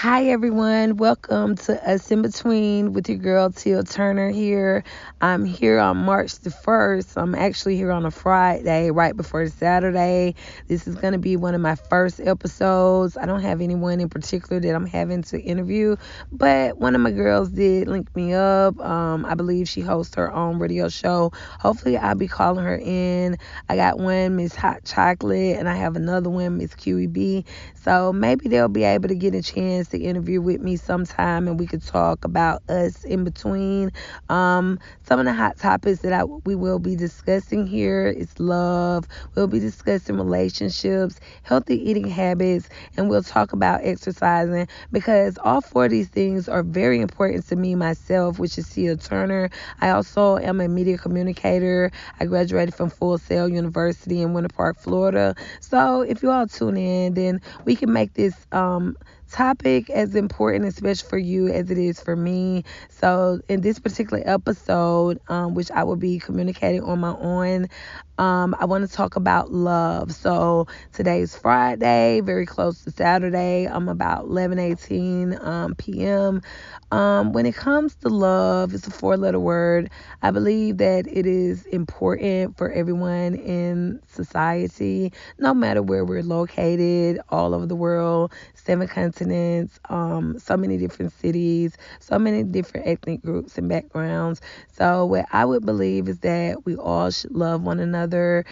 Hi, everyone. Welcome to Us in Between with your girl, Teal Turner here. I'm here on March the 1st. I'm actually here on a Friday, right before Saturday. This is going to be one of my first episodes. I don't have anyone in particular that I'm having to interview, but one of my girls did link me up. I believe she hosts her own radio show. Hopefully, I'll be calling her in. I got one, Miss Hot Chocolate, and I have another one, Miss QEB. So maybe they'll be able to get a chance to interview with me sometime and we could talk about us in between. Some of the hot topics that we will be discussing here is love. We'll be discussing relationships, healthy eating habits, and we'll talk about exercising because all four of these things are very important to me myself, which is Tia Turner. I also am a media communicator. I graduated from Full Sail University in Winter Park, Florida. So if you all tune in, then we can make this topic as important, especially for you, as it is for me. So in this particular episode, which I will be communicating on my own, I want to talk about love. So today's Friday, very close to Saturday. I'm about 11:18 p.m. When it comes to love, it's a four-letter word. I believe that it is important for everyone in society, no matter where we're located, all over the world, 7 continents, so many different cities, so many different ethnic groups and backgrounds. So what I would believe is that we all should love one another.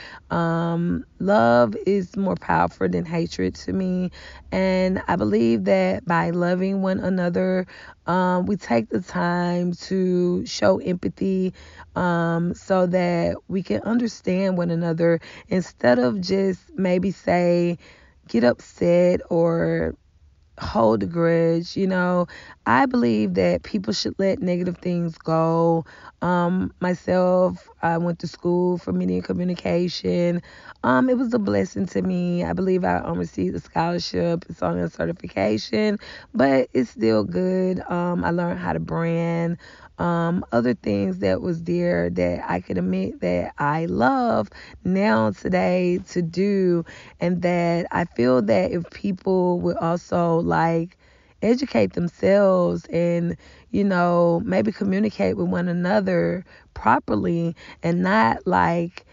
Love is more powerful than hatred to me. And I believe that by loving one another, we take the time to show empathy so that we can understand one another instead of just maybe say, get upset or hold a grudge. I believe that people should let negative things go. Myself, I went to school for media communication. It was a blessing to me. I believe I received a scholarship. It's on a certification, but it's still good. I learned how to brand. Other things that was there that I could admit that I love now today to do, and that I feel that if people would also like educate themselves and maybe communicate with one another properly and not like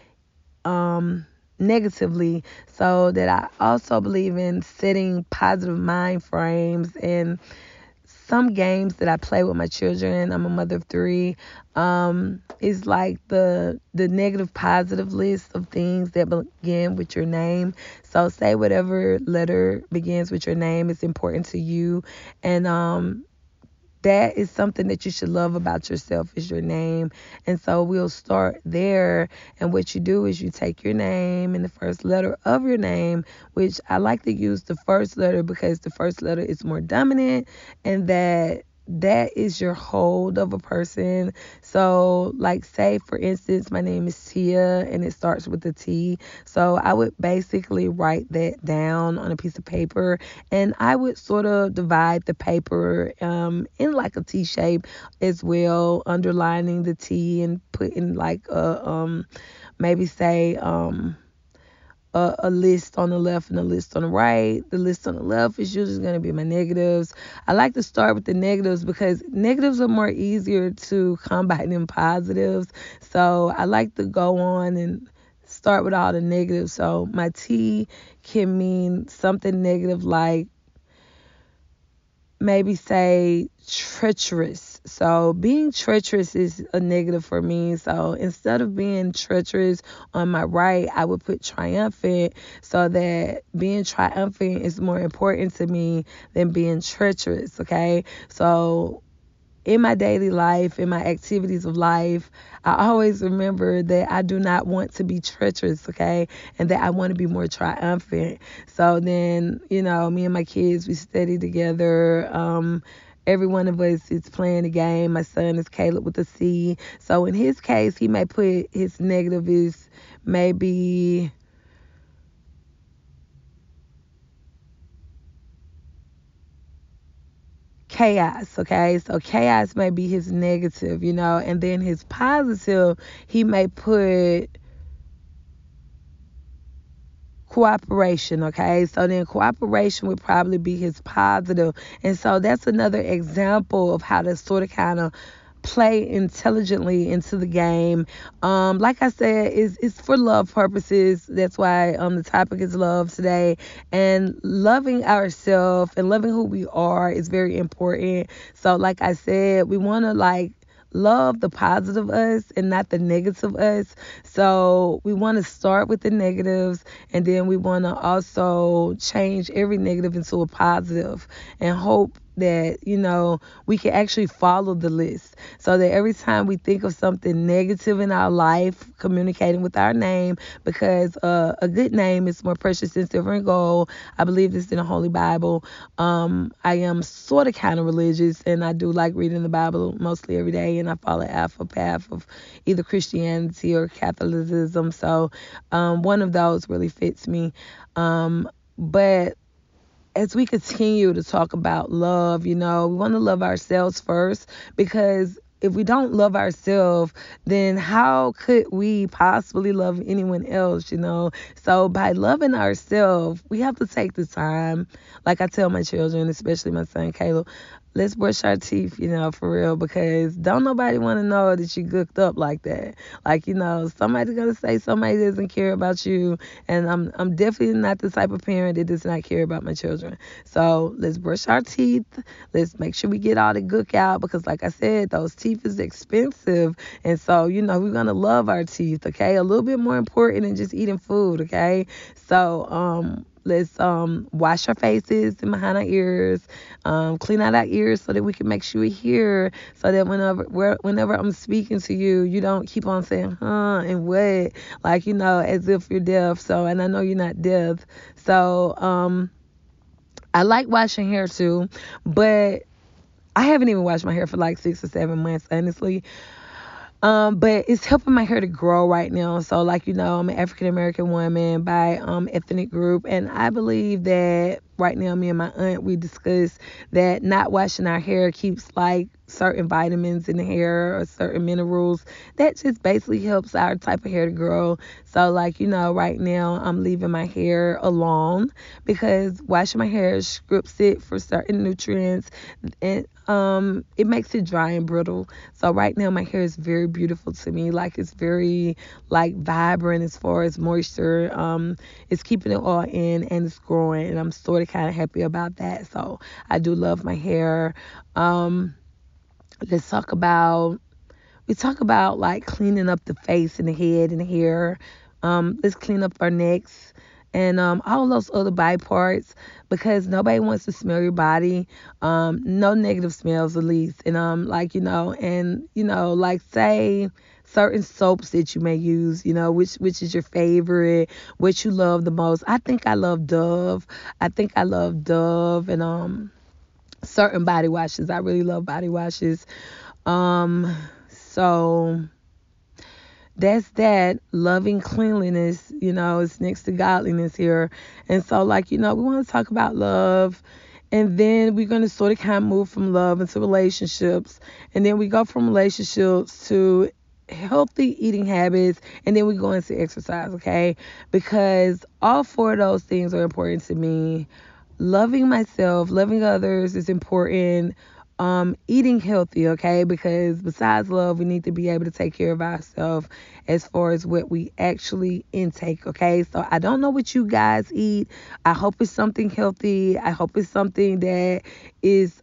negatively. So that I also believe in setting positive mind frames and some games that I play with my children. I'm a mother of three. Is like the negative positive list of things that begin with your name. So say whatever letter begins with your name is important to you, and that is something that you should love about yourself is your name. And so we'll start there. And what you do is you take your name and the first letter of your name, which I like to use the first letter because the first letter is more dominant, and that is your hold of a person. So like say for instance, my name is Tia and it starts with a T. So I would basically write that down on a piece of paper, and I would sort of divide the paper in like a T shape as well, underlining the T and putting like a maybe say a list on the left and a list on the right. The list on the left is usually going to be my negatives. I like to start with the negatives because negatives are more easier to combat than positives. So I like to go on and start with all the negatives. So my T can mean something negative like maybe say treacherous. So being treacherous is a negative for me. So instead of being treacherous on my right, I would put triumphant, so that being triumphant is more important to me than being treacherous. Okay. So in my daily life, in my activities of life, I always remember that I do not want to be treacherous, okay? And that I want to be more triumphant. So then, me and my kids, we study together. Every one of us is playing a game. My son is Caleb with a C. So in his case, he may put his negative is maybe chaos, okay? So chaos may be his negative, and then his positive, he may put cooperation, okay? So then cooperation would probably be his positive. And so that's another example of how to sort of kind of play intelligently into the game. Like I said, it's for love purposes. That's why the topic is love today. And loving ourselves and loving who we are is very important. So like I said, we want to like love the positive us and not the negative us. So we want to start with the negatives, and then we want to also change every negative into a positive and hope that, we can actually follow the list, so that every time we think of something negative in our life, communicating with our name, because a good name is more precious than silver and gold. I believe this in the Holy Bible. I am sort of kind of religious, and I do like reading the Bible mostly every day, and I follow a path of either Christianity or Catholicism. So one of those really fits me. But as we continue to talk about love, we want to love ourselves first, because if we don't love ourselves, then how could we possibly love anyone else, So by loving ourselves, we have to take the time. Like I tell my children, especially my son Caleb, let's brush our teeth, for real, because don't nobody want to know that you gooked up like that. Like, somebody's going to say somebody doesn't care about you, and I'm definitely not the type of parent that does not care about my children. So let's brush our teeth. Let's make sure we get all the gook out, because like I said, those teeth is expensive. And so, we're going to love our teeth, okay? A little bit more important than just eating food, okay? So, let's wash our faces and behind our ears, clean out our ears so that we can make sure we hear, so that whenever I'm speaking to you, you don't keep on saying, and what, like, as if you're deaf. So, and I know you're not deaf. So, I like washing hair too, but I haven't even washed my hair for like 6 or 7 months, honestly. But it's helping my hair to grow right now. So, like, I'm an African American woman by ethnic group, and I believe that right now, me and my aunt, we discussed that not washing our hair keeps like certain vitamins in the hair or certain minerals that just basically helps our type of hair to grow. So, like, right now I'm leaving my hair alone, because washing my hair strips it for certain nutrients, and it makes it dry and brittle. So right now my hair is very beautiful to me. Like, it's very like vibrant as far as moisture. It's keeping it all in, and it's growing, and I'm sort of kind of happy about that. So I do love my hair. Let's talk about, we talk about like cleaning up the face and the head and the hair. Let's clean up our necks and all those other body parts, because nobody wants to smell your body. No negative smells, at least. And like, say certain soaps that you may use, which is your favorite, which you love the most. I think I love Dove. And certain body washes. I really love body washes. So that's that. Loving cleanliness, is next to godliness here. And so, like, we want to talk about love. And then we're going to sort of kind of move from love into relationships. And then we go from relationships to healthy eating habits. And then we go into exercise, okay? Because all four of those things are important to me. Loving myself, loving others is important. Eating healthy, okay? Because besides love, we need to be able to take care of ourselves as far as what we actually intake, okay? So I don't know what you guys eat. I hope it's something healthy. I hope it's something that is,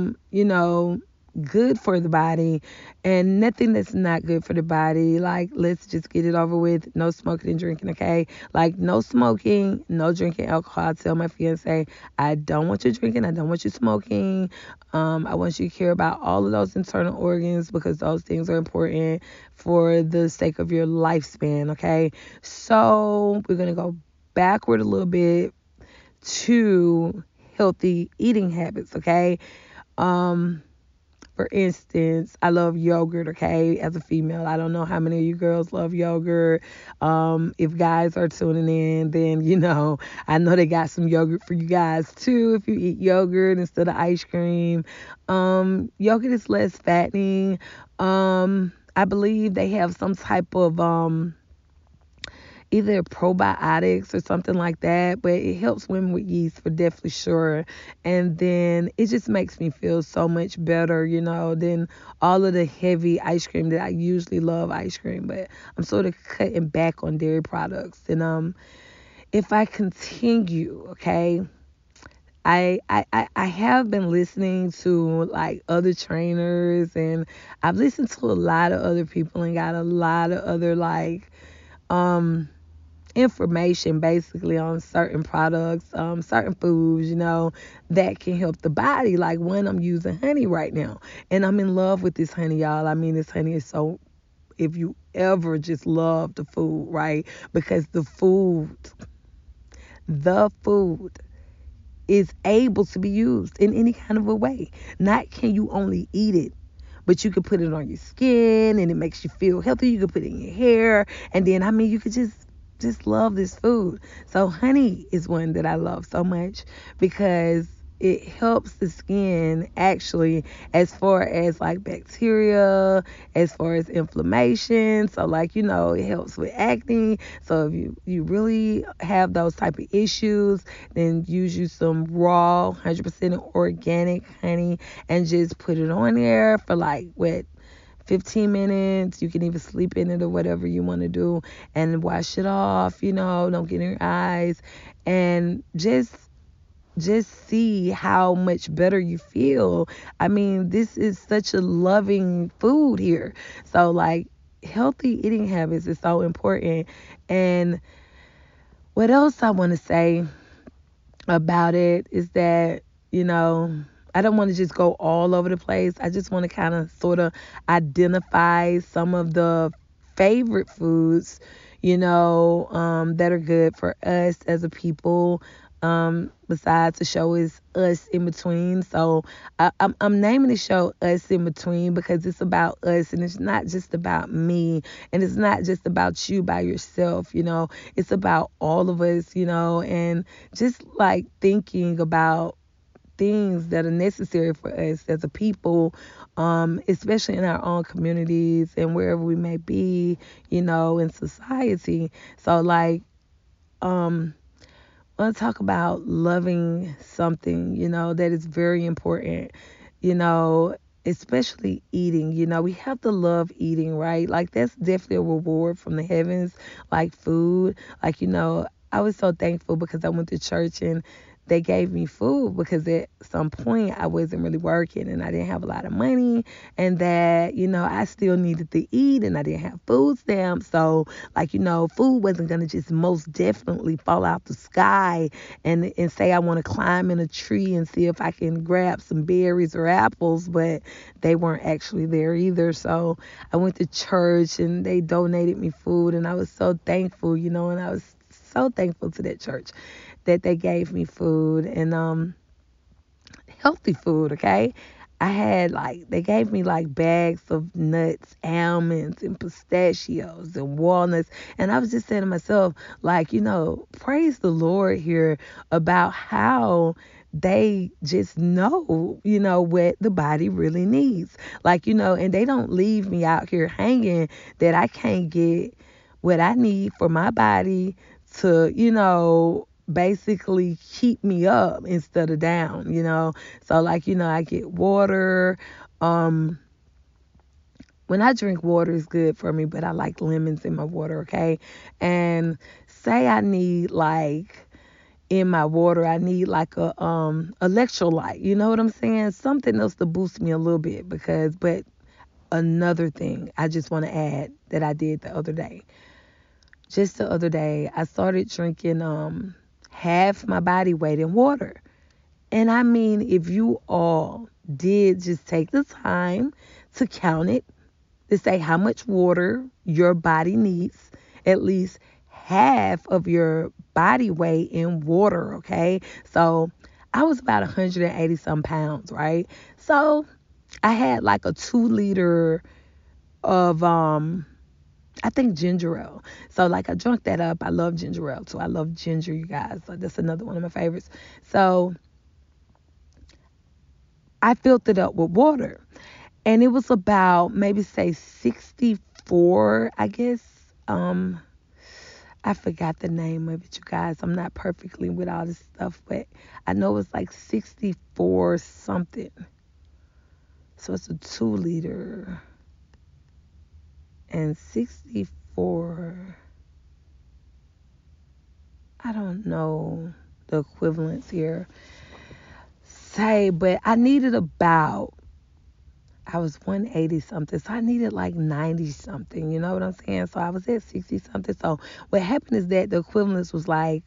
good for the body, and nothing that's not good for the body. Like, let's just get it over with. No smoking and drinking, okay? Like, no smoking, no drinking alcohol. I tell my fiance, I don't want you drinking, I don't want you smoking. I want you to care about all of those internal organs, because those things are important for the sake of your lifespan, okay? So we're going to go backward a little bit to healthy eating habits, okay? For instance, I love yogurt, okay, as a female. I don't know how many of you girls love yogurt. If guys are tuning in, then, I know they got some yogurt for you guys, too, if you eat yogurt instead of ice cream. Yogurt is less fattening. I believe they have some type of either probiotics or something like that, but it helps women with yeast for definitely sure. And then it just makes me feel so much better, than all of the heavy ice cream that I usually love ice cream, but I'm sort of cutting back on dairy products. And if I continue, okay, I have been listening to like other trainers, and I've listened to a lot of other people and got a lot of other like um information basically on certain products, certain foods, that can help the body. Like when I'm using honey right now, and I'm in love with this honey, y'all. I mean, this honey is so, if you ever just love the food, right? Because the food is able to be used in any kind of a way. Not can you only eat it, but you can put it on your skin and it makes you feel healthy. You can put it in your hair, and then I mean you could just love this food. So honey is one that I love so much because it helps the skin actually, as far as like bacteria, as far as inflammation. So like, it helps with acne. So if you really have those type of issues, then use you some raw 100% organic honey and just put it on there for like what, 15 minutes. You can even sleep in it or whatever you want to do, and wash it off, don't get in your eyes, and just see how much better you feel. I mean, this is such a loving food here. So like, healthy eating habits is so important. And what else I want to say about it is that, I don't want to just go all over the place. I just want to kind of sort of identify some of the favorite foods, that are good for us as a people. Besides, the show is Us in Between. So I'm naming the show Us in Between because it's about us, and it's not just about me, and it's not just about you by yourself. It's about all of us, and just like thinking about things that are necessary for us as a people, especially in our own communities and wherever we may be, in society. So like, I want to talk about loving something, that is very important, you know, especially eating. We have to love eating, right? Like, that's definitely a reward from the heavens, like food. Like, I was so thankful because I went to church and they gave me food because at some point I wasn't really working and I didn't have a lot of money, and that, I still needed to eat and I didn't have food stamps. So like, food wasn't going to just most definitely fall out the sky and say I want to climb in a tree and see if I can grab some berries or apples, but they weren't actually there either. So I went to church and they donated me food, and I was so thankful, and I was so thankful to that church that they gave me food, and healthy food, okay? I had like, they gave me like bags of nuts, almonds, and pistachios and walnuts. And I was just saying to myself, like, praise the Lord here about how they just know, what the body really needs. Like, and they don't leave me out here hanging that I can't get what I need for my body to, basically keep me up instead of down. So like, I get water. Um, when I drink water is good for me, but I like lemons in my water, okay? And say I need like in my water, I need like a electrolyte. You know what I'm saying? Something else to boost me a little bit but another thing I just want to add that I did the other day. Just the other day, I started drinking half my body weight in water. And I mean, if you all did just take the time to count it, to say how much water your body needs, at least half of your body weight in water, okay? So I was about 180 some pounds, right? So I had like a 2 liter of I think ginger ale. So like I drunk that up. I love ginger ale too. I love ginger, you guys. So that's another one of my favorites. So I filled it up with water. And it was about maybe say 64, I guess. I forgot the name of it, you guys. I'm not perfectly with all this stuff, but I know it's like 64 something. So it's a 2 liter. And 64, I don't know the equivalents here. But I needed I was 180 something, so I needed like 90 something, you know what I'm saying? So I was at 60 something. So what happened is that the equivalence was like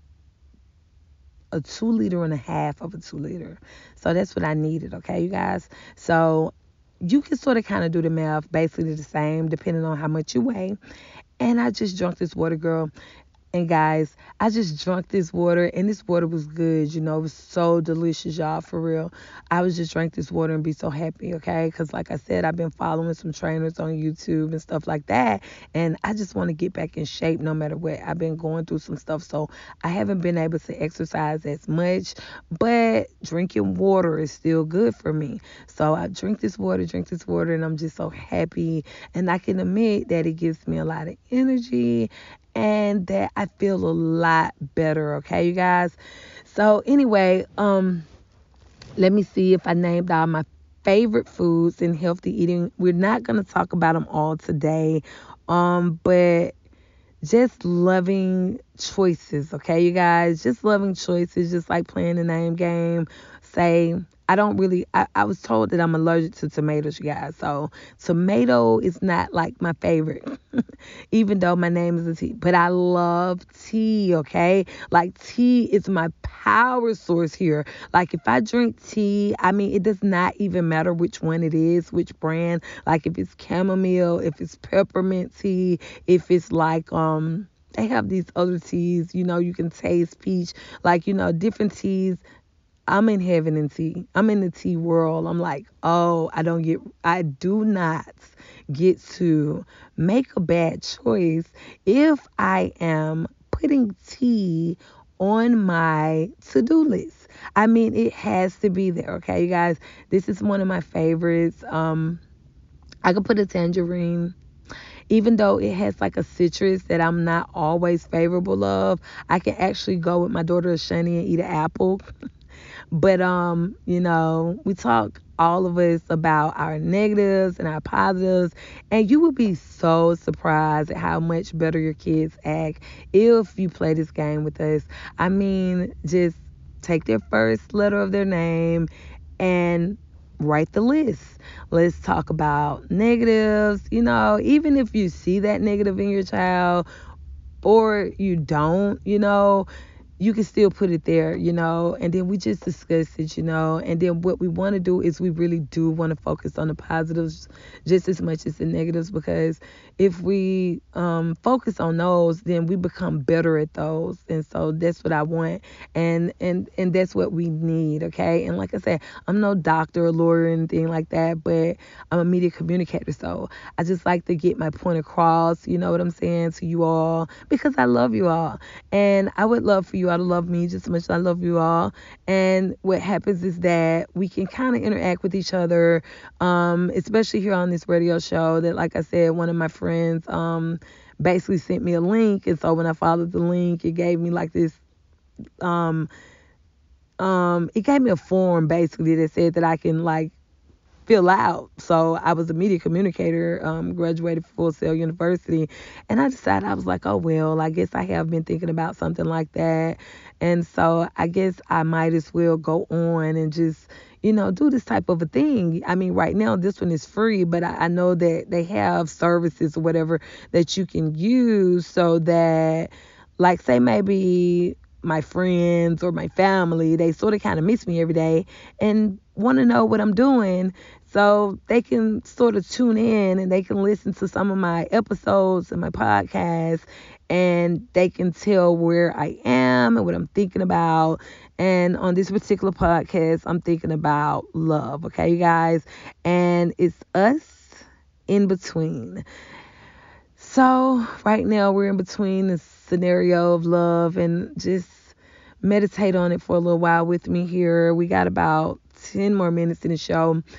a 2 liter and a half of a 2 liter. So that's what I needed, okay, you guys? So you can sort of kind of do the math, basically the same, depending on how much you weigh. And I just drunk this water, girl. And guys, I just drunk this water, and this water was good. You know, it was so delicious, y'all, for real. I was just drink this water and be so happy, okay? Because like I said, I've been following some trainers on YouTube and stuff like that, and I just want to get back in shape no matter what. I've been going through some stuff, so I haven't been able to exercise as much, but drinking water is still good for me. So I drink this water, and I'm just so happy. And I can admit that it gives me a lot of energy and that I feel a lot better, okay, you guys? So anyway, let me see if I named all my favorite foods in healthy eating. We're not going to talk about them all today, but just loving choices, okay, you guys? Just loving choices, just like playing the name game. Say, I was told that I'm allergic to tomatoes, you guys. So tomato is not like my favorite, even though my name is a T. But I love tea, okay? Like tea is my power source here. Like if I drink tea, I mean, it does not even matter which one it is, which brand. Like if it's chamomile, if it's peppermint tea, if it's like, they have these other teas, you know, you can taste peach, like, you know, different teas. I'm in heaven in tea. I'm in the tea world. I'm like, oh, I do not get to make a bad choice if I am putting tea on my to-do list. I mean, it has to be there, okay, you guys? This is one of my favorites. I could put a tangerine, even though it has like a citrus that I'm not always favorable of. I can actually go with my daughter Shani and eat an apple. But you know, we talk all of us about our negatives and our positives, and you will be so surprised at how much better your kids act if you play this game with us. I mean, just take their first letter of their name and write the list. Let's talk about negatives. You know, even if you see that negative in your child or you don't, you know, you can still put it there, you know, and then we just discuss it, you know, and then what we want to do is we really do want to focus on the positives just as much as the negatives, because if we focus on those, then we become better at those. And so that's what I want, and that's what we need, okay? And like I said, I'm no doctor or lawyer or anything like that, but I'm a media communicator, so I just like to get my point across, you know what I'm saying, to you all, because I love you all, and I would love for you all to love me just as much as I love you all. And what happens is that we can kind of interact with each other, especially here on this radio show that, like I said, one of my friends basically sent me a link, and so when I followed the link, it gave me like this it gave me a form basically that said that I can like fill out. So I was a media communicator, graduated from Full Sail University, and I decided, I was like, oh well, I guess I have been thinking about something like that, and so I guess I might as well go on and just, you know, do this type of a thing. I mean, right now this one is free, but I know that they have services or whatever that you can use, so that, like, say maybe my friends or my family, they sort of kind of miss me every day and want to know what I'm doing, so they can sort of tune in and they can listen to some of my episodes and my podcast, and they can tell where I am and what I'm thinking about. And on this particular podcast, I'm thinking about love, okay, you guys? And it's us in between. So right now we're in between the scenario of love, and just meditate on it for a little while with me here. We got about 10 more minutes in the show.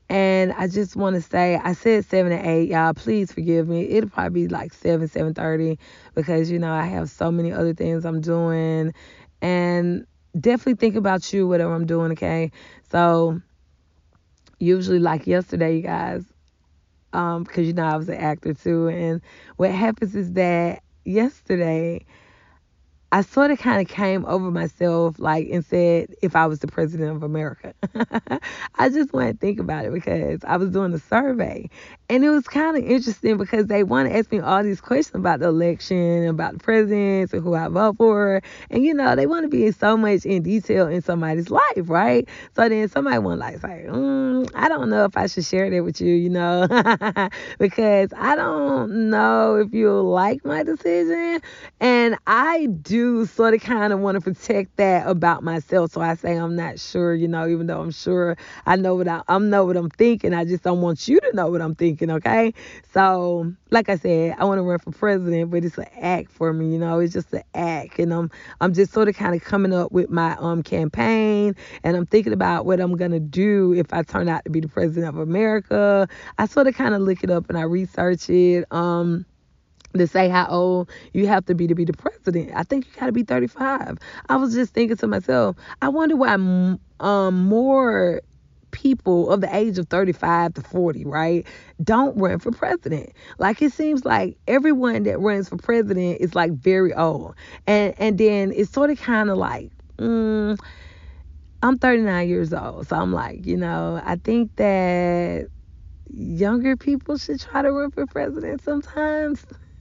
And I just want to say, I said 7 to 8, y'all. Please forgive me. It'll probably be like 7:30, because I have so many other things I'm doing, and definitely think about you, whatever I'm doing. Okay, so usually like yesterday, you guys, because I was an actor too, and what happens is that yesterday I sort of kind of came over myself, like, and said, if I was the president of America. I just want to think about it because I was doing a survey, and it was kind of interesting because they want to ask me all these questions about the election, about the presidents and who I vote for. And, they want to be so much in detail in somebody's life, right? So then somebody want to like say, I don't know if I should share that with you, because I don't know if you'll like my decision. And I do sort of kind of want to protect that about myself. So I say I'm not sure, even though I'm sure I know I know what I'm thinking. I just don't want you to know what I'm thinking, okay? So, like I said, I want to run for president, but it's an act for me, it's just an act. And I'm just sort of kind of coming up with my campaign, and I'm thinking about what I'm gonna do if I turn out to be the president of America. I sort of kind of look it up and I research it. To say how old you have to be the president. I think you got to be 35. I was just thinking to myself, I wonder why more people of the age of 35 to 40, right, don't run for president. Like, it seems like everyone that runs for president is like very old. And then it's sort of kind of like, I'm 39 years old. So I'm like, I think that younger people should try to run for president sometimes.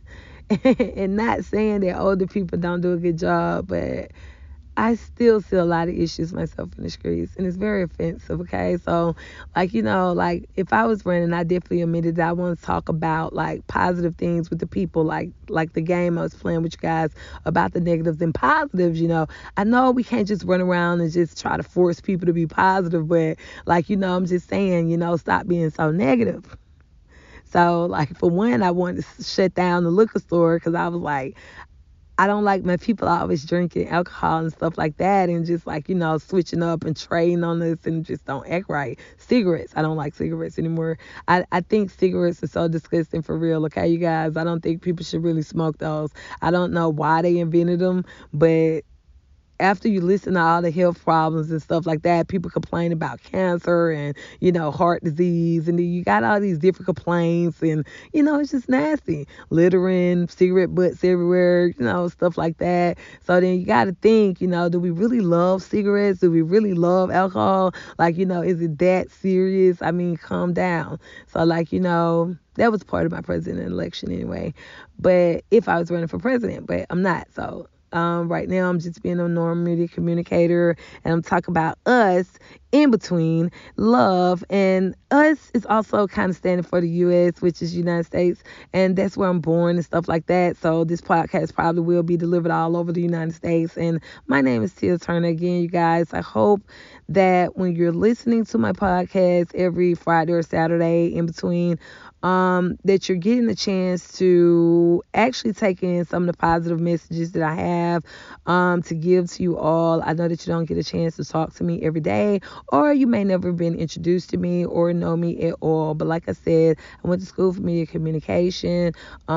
And not saying that older people don't do a good job, but I still see a lot of issues myself in the streets, and it's very offensive, okay? So, like if I was running, I definitely admitted that I want to talk about, like, positive things with the people, like the game I was playing with you guys about the negatives and positives, I know we can't just run around and just try to force people to be positive, but, I'm just saying, stop being so negative. So, like, for one, I wanted to shut down the liquor store because I was like, I don't like my people always drinking alcohol and stuff like that, and just like, switching up and trading on this and just don't act right. Cigarettes. I don't like cigarettes anymore. I think cigarettes are so disgusting, for real. Okay, you guys, I don't think people should really smoke those. I don't know why they invented them, but after you listen to all the health problems and stuff like that, people complain about cancer and, heart disease. And then you got all these different complaints, and, it's just nasty. Littering, cigarette butts everywhere, stuff like that. So then you got to think, do we really love cigarettes? Do we really love alcohol? Like, is it that serious? I mean, calm down. So, like, that was part of my president election anyway. But if I was running for president, but I'm not. So, right now, I'm just being a normal media communicator, and I'm talking about us in between love. And us is also kind of standing for the U.S., which is United States, and that's where I'm born and stuff like that. So this podcast probably will be delivered all over the United States. And my name is Tia Turner. Again, you guys, I hope that when you're listening to my podcast every Friday or Saturday in between, that you're getting a chance to actually take in some of the positive messages that I have to give to you all. I know that you don't get a chance to talk to me every day, or you may never have been introduced to me or know me at all. But like I said, I went to school for media communication.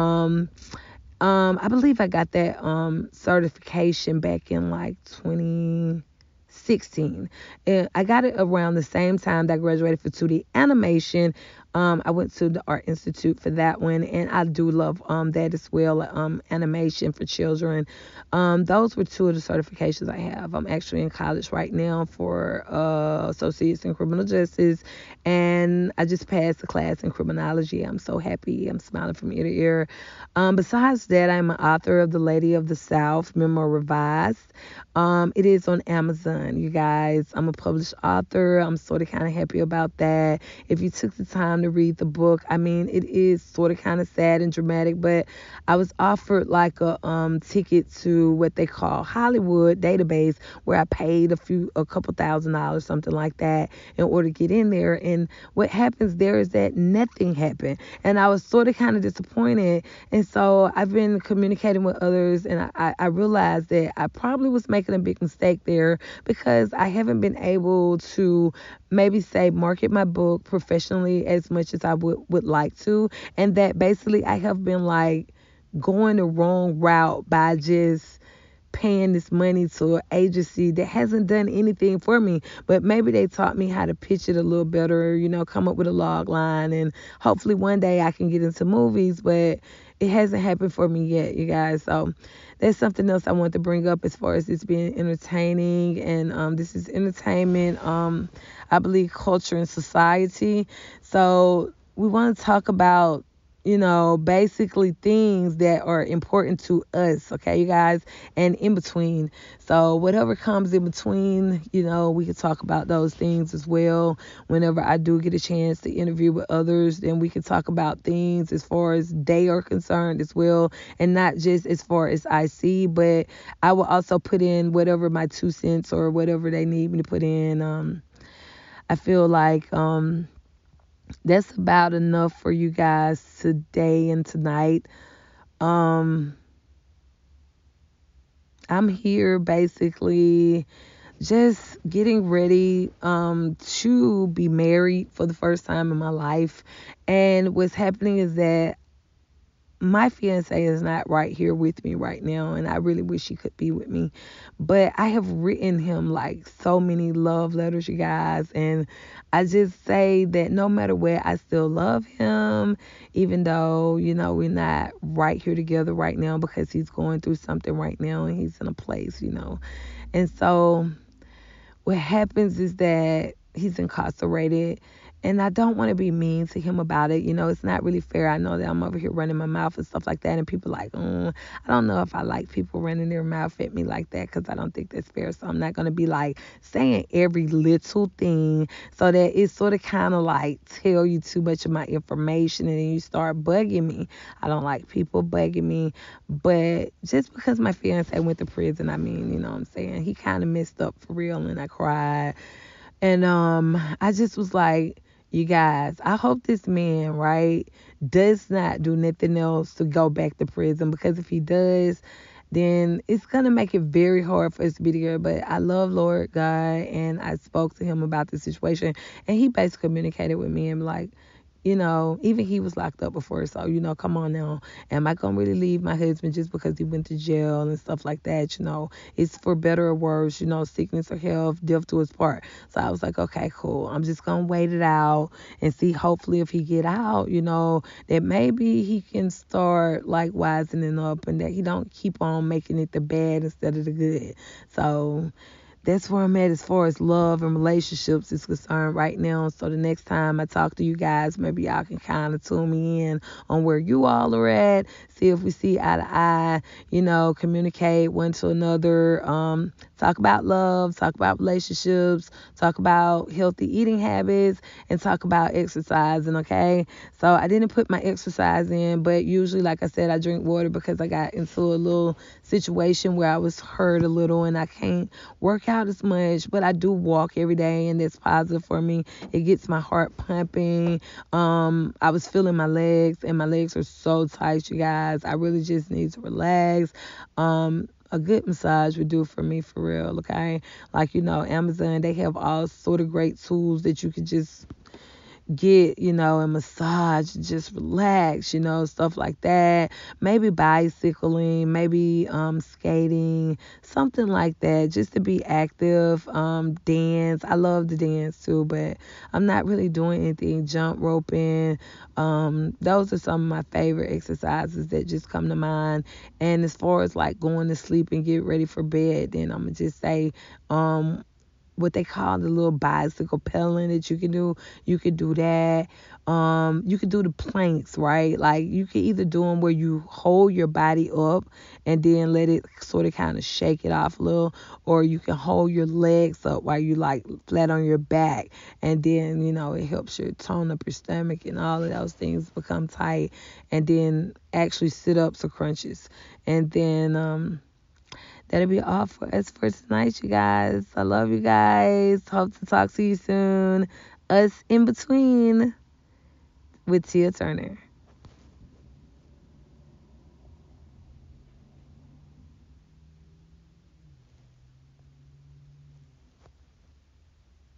I believe I got that certification back in like 2016. And I got it around the same time that I graduated for 2D animation. I went to the Art Institute for that one, and I do love that as well, animation for children. Those were two of the certifications I have. I'm actually in college right now for Associates in Criminal Justice, and I just passed a class in criminology. I'm so happy. I'm smiling from ear to ear. Besides that, I'm an author of The Lady of the South, Memoir Revised. It is on Amazon, you guys. I'm a published author. I'm sort of kind of happy about that. If you took the time to read the book, I mean, it is sort of kind of sad and dramatic, but I was offered like a ticket to what they call Hollywood database, where I paid a couple $1,000s, something like that, in order to get in there. And what happens there is that nothing happened, and I was sort of kind of disappointed. And so I've been communicating with others, and I realized that I probably was making a big mistake there, because I haven't been able to maybe say market my book professionally as much as I would like to, and that basically I have been like going the wrong route by just paying this money to an agency that hasn't done anything for me, but maybe they taught me how to pitch it a little better, come up with a log line, and hopefully one day I can get into movies, but it hasn't happened for me yet, you guys. So that's something else I want to bring up as far as this being entertaining, and this is entertainment, I believe culture and society. So we want to talk about basically things that are important to us, okay, you guys, and in between. So whatever comes in between, we can talk about those things as well. Whenever I do get a chance to interview with others, then we can talk about things as far as they are concerned as well, and not just as far as I see, but I will also put in whatever my 2 cents or whatever they need me to put in. I feel like that's about enough for you guys today and tonight. I'm here basically just getting ready to be married for the first time in my life. And what's happening is that my fiance is not right here with me right now, and I really wish he could be with me. But I have written him like so many love letters, you guys, and I just say that no matter what, I still love him, even though, we're not right here together right now because he's going through something right now and he's in a place. And so what happens is that he's incarcerated, and I don't want to be mean to him about it. It's not really fair. I know that I'm over here running my mouth and stuff like that, and people like, I don't know if I like people running their mouth at me like that, because I don't think that's fair. So I'm not going to be like saying every little thing so that it sort of kind of like tell you too much of my information and then you start bugging me. I don't like people bugging me. But just because my fiance went to prison, I mean, you know what I'm saying? He kind of messed up for real, and I cried. And I just was like, you guys, I hope this man, right, does not do nothing else to go back to prison, because if he does, then it's going to make it very hard for us to be together. But I love Lord God, and I spoke to him about the situation, and he basically communicated with me and like, even he was locked up before. So, come on now. Am I going to really leave my husband just because he went to jail and stuff like that? It's for better or worse, sickness or health, death to his part. So I was like, okay, cool. I'm just going to wait it out and see, hopefully if he get out, that maybe he can start like wisening up, and that he don't keep on making it the bad instead of the good. So that's where I'm at as far as love and relationships is concerned right now. So the next time I talk to you guys, maybe y'all can kind of tune me in on where you all are at, see if we see eye to eye, communicate one to another, talk about love, talk about relationships, talk about healthy eating habits, and talk about exercising, okay? So I didn't put my exercise in, but usually, like I said, I drink water because I got into a little situation where I was hurt a little and I can't work out as much, but I do walk every day, and that's positive for me. It gets my heart pumping. I was feeling my legs, and my legs are so tight, you guys. I really just need to relax. A good massage would do for me, for real, okay? Like, Amazon, they have all sort of great tools that you could just get, and massage, just relax, stuff like that. Maybe bicycling, maybe skating, something like that, just to be active. Dance. I love to dance too, but I'm not really doing anything. Jump roping. Those are some of my favorite exercises that just come to mind. And as far as like going to sleep and get ready for bed, then I'm gonna just say what they call the little bicycle pedaling that you can do that. You can do the planks, right? Like, you can either do them where you hold your body up and then let it sort of kind of shake it off a little, or you can hold your legs up while you like flat on your back, and then it helps you tone up your stomach and all of those things become tight, and then actually sit-ups or crunches, and then that'll be all for us for tonight, you guys. I love you guys. Hope to talk to you soon. Us in between with Tia Turner.